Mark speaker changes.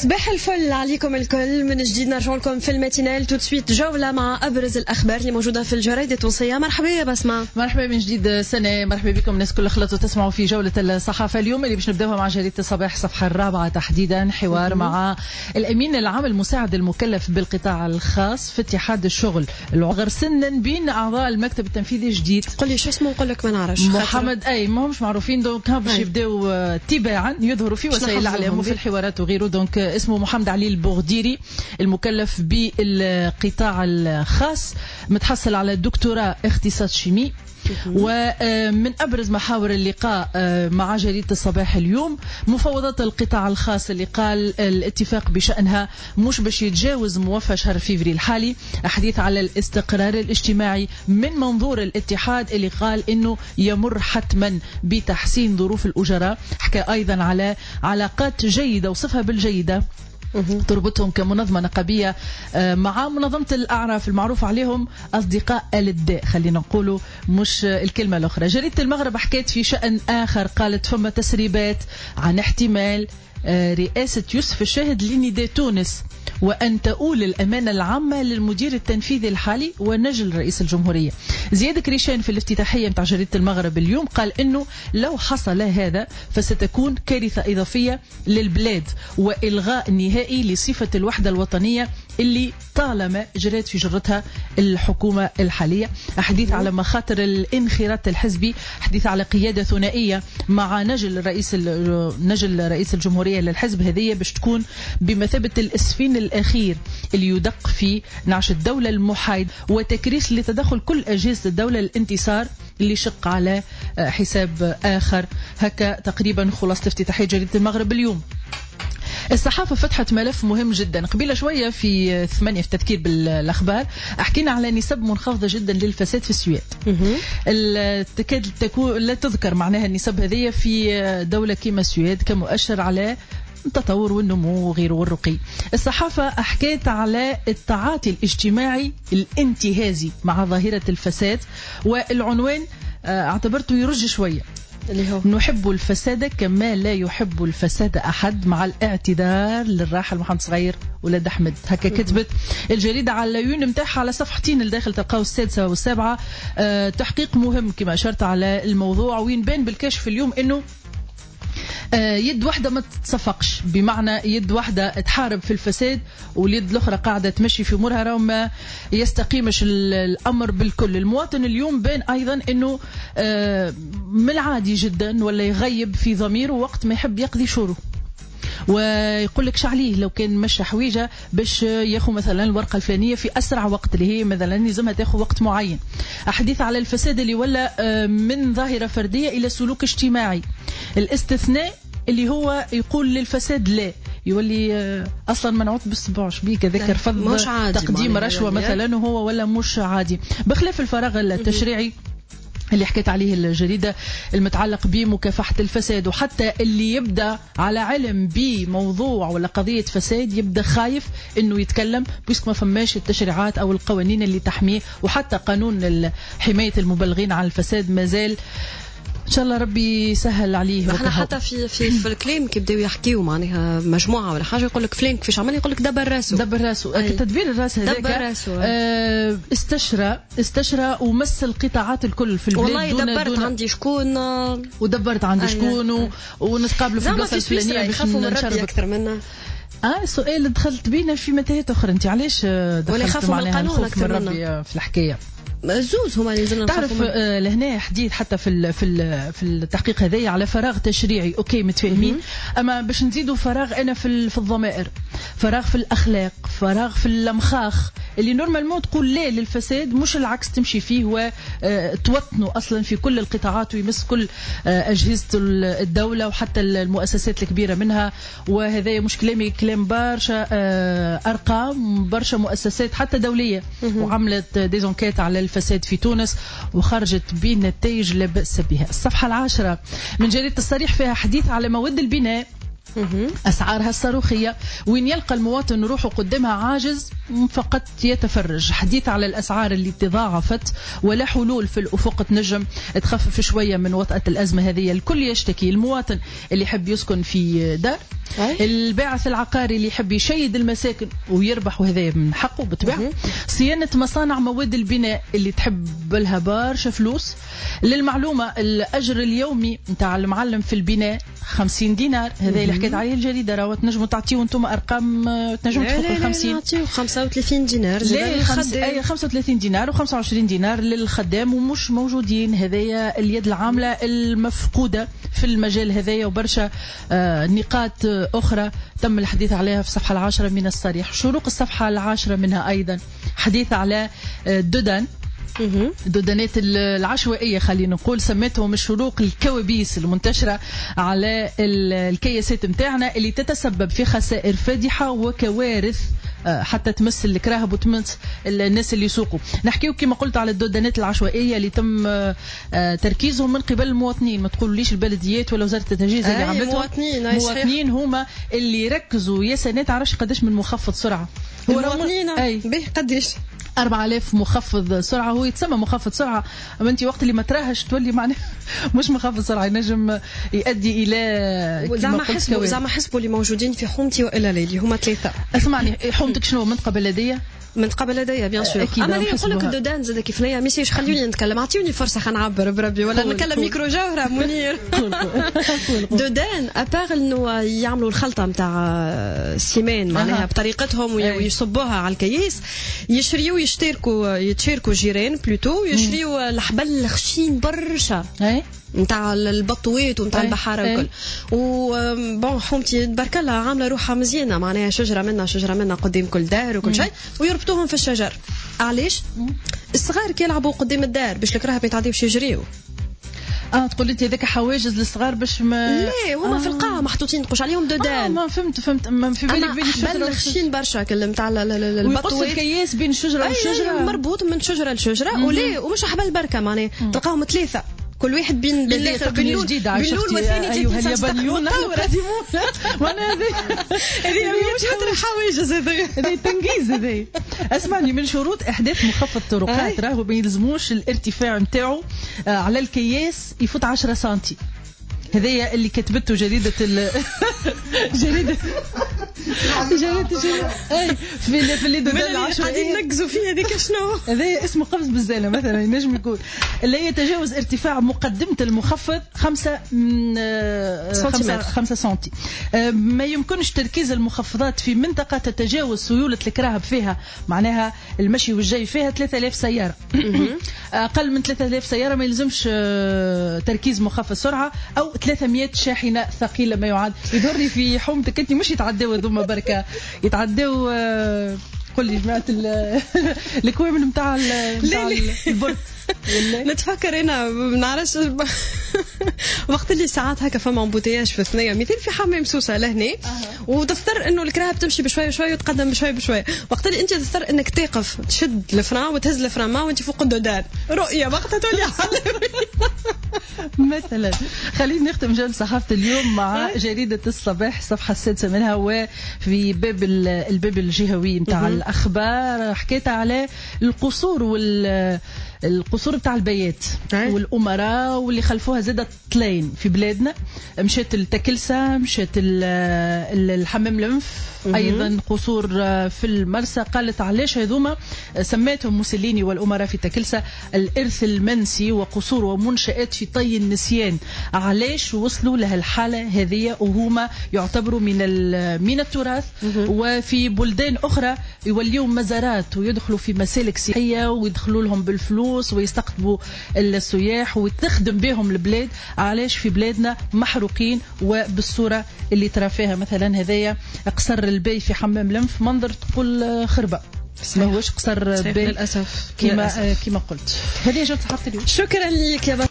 Speaker 1: صباح الفل عليكم الكل. من جديد نرجع لكم في الماتينال. تو سويت جولة مع أبرز الأخبار اللي موجودة في الجرايد التونسية. مرحبا يا بسمة.
Speaker 2: مرحبا من جديد سنة. مرحبا بكم الناس كل خلطوا تسمعوا في جولة الصحافة اليوم اللي باش نبداها مع جريدة الصباح الصفحة الرابعة تحديدا. حوار مع الأمين العام المساعد المكلف بالقطاع الخاص في اتحاد الشغل العغر سنا بين أعضاء المكتب التنفيذي الجديد.
Speaker 1: قل لي شو اسمه نقول لك ما نعرفش.
Speaker 2: محمد ما همش معروفين دونك باش يبداو تباعا يظهروا في وسائل الإعلام وفي الحوارات وغيره. دونك اسمه محمد علي البغديري المكلف بالقطاع الخاص متحصل على دكتوراه اختصاص شيمي. ومن أبرز محاور اللقاء مع جريدة الصباح اليوم مفاوضات القطاع الخاص اللي قال الاتفاق بشأنها مش باش يتجاوز موفى شهر فيفري الحالي. حديث على الاستقرار الاجتماعي من منظور الاتحاد اللي قال انه يمر حتما بتحسين ظروف الأجراء. حكى ايضا على علاقات جيدة وصفها بالجيدة تربطهم كمنظمة نقابية مع منظمة الأعراف المعروف عليهم أصدقاء الداء، خلينا نقولوا مش الكلمة الأخرى. جريدة المغرب حكيت في شأن آخر، قالت فما تسريبات عن احتمال رئاسة يوسف الشاهد لنداء تونس وأن تؤول الأمانة العامة للمدير التنفيذي الحالي ونجل رئيس الجمهورية. زياد كريشان في الافتتاحية متاع جريدة المغرب اليوم قال إنه لو حصل هذا فستكون كارثة إضافية للبلاد وإلغاء نهائي لصفة الوحدة الوطنية اللي طالما جرت في جرتها الحكومة الحالية. حديث على مخاطر الانخراط الحزبي، حديث على قيادة ثنائية مع نجل رئيس الجمهورية للحزب. هذه باش تكون بمثابة الاسفين الأخير اللي يدق في نعش الدولة المحايد وتكريس لتدخل كل أجهزة الدولة الانتصار اللي شق على حساب آخر. هكا تقريبا خلاصة افتتاحية جريدة المغرب اليوم. الصحافة فتحت ملف مهم جدا قبيلة شوية في 8 في تذكير بالأخبار. حكينا على نسب منخفضة جدا للفساد في السويد. تكاد تكون لا تذكر معناها النسب هذه في دولة كيما السويد كمؤشر على التطور والنمو وغيره والرقي. الصحافة حكيت على التعاطي الاجتماعي الانتهازي مع ظاهرة الفساد، والعنوان اعتبرته يرج شوية اللي هو نحب الفساد كما لا يحب الفساد أحد مع الاعتذار للراحل محمد صغير ولاد أحمد. هكا كتبت الجريدة على العيون متاعها على صفحتين الداخل تلقاو السادسة والسابعة. تحقيق مهم كما أشرت على الموضوع وين بان بالكشف اليوم إنه يد واحدة ما تتصفقش، بمعنى يد واحدة تحارب في الفساد واليد الأخرى قاعدة تمشي في أمورها رغم ما يستقيمش الأمر بالكل. المواطن اليوم بين أيضا أنه من العادي جدا ولا يغيب في ضميره وقت ما يحب يقضي شوره ويقول لك شعليه لو كان مشى حويجة باش ياخذ مثلا الورقة الفلانية في أسرع وقت اللي هي مثلا لازمها تاخذ وقت معين. أحاديث على الفساد اللي ولا من ظاهرة فردية إلى سلوك اجتماعي. الاستثناء اللي هو يقول للفساد لا يولي أصلا منعوت بالصباع شبيك ذكر فض تقديم رشوة مثلا وهو ولا مش عادي. بخلاف الفراغ التشريعي اللي حكيت عليه الجريدة المتعلق بمكافحة الفساد، وحتى اللي يبدأ على علم بموضوع ولا قضية فساد يبدأ خايف انه يتكلم بيسك ما فماش التشريعات او القوانين اللي تحميه، وحتى قانون حماية المبلغين عن الفساد مازال ان شاء الله ربي يسهل عليه.
Speaker 1: احنا حتى في الكلام كي بداو يحكيوا معناها مجموعه ولا حاجه يقول لك فلان كيفاش عمل، يقول لك دبر راسه تدبير الراس هذاك استشرى ومس القطاعات الكل في البلاد. والله دبرت عندي شكون
Speaker 2: ودبرت عندي شكون ونتقابلوا في البلاصه الفلانيه باش نشرب
Speaker 1: اكثر منا.
Speaker 2: سؤال دخلت بينا في متاهات اخرى. انت علاش دخلت معناها الخوف من ربي في الحكايه؟
Speaker 1: زوز هما اللي نزلنا
Speaker 2: تعرف لهنا حديث حتى في التحقيق هذايا على فراغ تشريعي اوكي متفاهمين، اما باش نزيدوا فراغ انا في الضمائر، فراغ في الاخلاق، فراغ في المخاخ اللي نورمالمون تقول لا للفساد مش العكس تمشي فيه وتوطنوا اصلا في كل القطاعات ويمس كل اجهزه الدوله وحتى المؤسسات الكبيره منها. وهذا مش كلامي، كلام برشا ارقام، برشا مؤسسات حتى دوليه وعملت ديزونكيت على الفساد في تونس وخرجت بنتائج لا بأس بها. الصفحة 10 من جريدة الصريح فيها حديث على مواد البناء أسعارها الصاروخية، وين يلقى المواطن روحه قدامها عاجز فقط يتفرج. حديث على الأسعار اللي تضاعفت ولا حلول في الأفق تنجم تخفف شوية من وطأة الأزمة هذه. الكل يشتكي، المواطن اللي يحب يسكن في دار، الباعث العقاري اللي يحب يشيد المساكن ويربح وهذا من حقه بالطبع. صيانة مصانع مواد البناء اللي تحب لها برشا فلوس. للمعلومة الأجر اليومي نتاع المعلم في البناء 50 دينار. هذا اللي حكيت عليه الجريدة. راهو تنجموا تعطيوا انتم أرقام تنجموا تفوقوا 50.
Speaker 1: نعطيو 35 دينار.
Speaker 2: 35 دينار و25 دينار للخدام ومش موجودين. هذايا اليد العاملة المفقودة في المجال هذايا. وبرشا نقاط أخرى تم الحديث عليها في الصفحة 10 من الصريح. شروق الصفحة 10 منها أيضا حديث على دودان. دودانات العشوائية خلينا نقول سميتهم الشروق الكوابيس المنتشرة على الكياسات متاعنا اللي تتسبب في خسائر فادحة وكوارث حتى تمس الكراهب وتمس الناس اللي يسوقوا. نحكيو كما قلت على الدودانات العشوائية اللي تم تركيزهم من قبل المواطنين. ما تقولوليش البلديات ولا وزارة التجهيز اللي عملتهم. مواطنين هما اللي ركزوا يا سنة تعرفش قداش من مخفض سرعة.
Speaker 1: هو المواطنين به قديش
Speaker 2: 4000 مخفض سرعة. هو يتسمى مخفض سرعة أما أنت وقت اللي ما تراهش تولي معناه مش مخفض سرعة. ينجم يؤدي إلى
Speaker 1: زعما حسبوا اللي موجودين في حومتي وإلا ليلي هما 3.
Speaker 2: اسمعني حومتك شنو منطقة بلدية؟
Speaker 1: منطقة بلدية بيان سور. أما اللي يقول لك الدودان زاد كيف نيا ميسيش خليوني نتكلم أعطيوني فرصة خنعبر بربي ولا نكلم ميكرو جوهرة منير. دودان أبار إنه يعملوا الخلطة متاع سيمان معناها بطريقتهم ويصبوها على الكيس. يشريوا يتشاركوا جيران بلوتو يشريوا الحبل الخشين برشا نتاع البطويت ونتاع البحارة وكل. وبون حومتي تبارك الله عاملة روحها مزيانة معناها شجرة منا قدام كل دار وكل شيء ويربطوهم في الشجر. علاش الصغار كي يلعبوا قدام الدار باش الكراهب ما يتعديوش يجريوا.
Speaker 2: تقول انت هذاك حواجز للصغار باش ما
Speaker 1: لا هما في القاعه محطوطين نقوش عليهم دودان.
Speaker 2: ما فهمت ما في بالك بين
Speaker 1: الشجره والخشين برشا كلم تاع البطويت
Speaker 2: الكياس بين الشجره والشجره
Speaker 1: مربوط من شجره لشجره ولا ومش حبل بركه معناها تلقاهم 3 كل واحد بين
Speaker 2: باللون
Speaker 1: والثاني
Speaker 2: ايها اليابانيون قادمون. وانا
Speaker 1: هذه مش خاطر حواجز هذا
Speaker 2: تنجيز هذا. اسمعني من شروط احداث مخفض طرقات راهو ما يلزموش الارتفاع نتاعو على الكياس يفوت 10 سنتي. هذايا اللي كتبته جريدة جريدة اي في اللي دودان العشوائية
Speaker 1: قاعدين نقزوا فيها هذيك شنو.
Speaker 2: هذايا اسمه قفز بالزالة مثلا ينجم يكون اللي يتجاوز ارتفاع مقدمة المخفض 5 سنتي. ما يمكنش تركيز المخفضات في منطقة تتجاوز سيولة الكراهب فيها معناها المشي والجاي فيها 3000 سيارة. أقل من 3000 سيارة ما يلزمش تركيز مخفض سرعة أو 300 شاحنة ثقيلة ما يعاد. يظهرني في حومتك انت مش يتعدوا هذوما بركة يتعدوا قل لي جماعة الكوامن متاع البرد.
Speaker 1: نتفكر انا ما نعرفش وقت اللي ساعات هكا فما امبوتياج في الثنيه مثل في حمام سوسه لهنا وتضطر انه الكراهب تمشي بشوي بشوي وتقدم بشوي بشوي. وقت اللي انت تضطر انك تقف تشد الفران وتهز الفران ما وانت فوق الدودان رؤيه وقتها تولي
Speaker 2: مثلا. خلينا نختم جلسة صحافة اليوم مع جريدة الصباح الصفحة 6 منها وفي باب الباب الجهوي نتاع الأخبار حكيت على القصور القصور بتاع البيات والأمراء واللي خلفوها زادت طلين في بلادنا. مشات التكلسة مشات الحمام الأنف أيضا قصور في المرسى. قالت علاش هذوما سميتهم موسوليني والأمراء في تكلسة الإرث المنسي وقصور ومنشآت في طي النسيان. علاش وصلوا لها الحالة هذه وهما يعتبروا من التراث وفي بلدان أخرى يوليهم مزارات ويدخلوا في مسالك سياحية ويدخلوا لهم بالفلوس ويستقطبوا السياح وتخدم بهم البلاد. علاش في بلادنا محروقين وبالصورة اللي ترى فيها مثلا هذايا قصر البي في حمام لنف منظر تقول خربة ما هوش قصر بي
Speaker 1: للأسف
Speaker 2: كما قلت. هذه جلسة صحافة اليوم.
Speaker 1: شكرا لك يا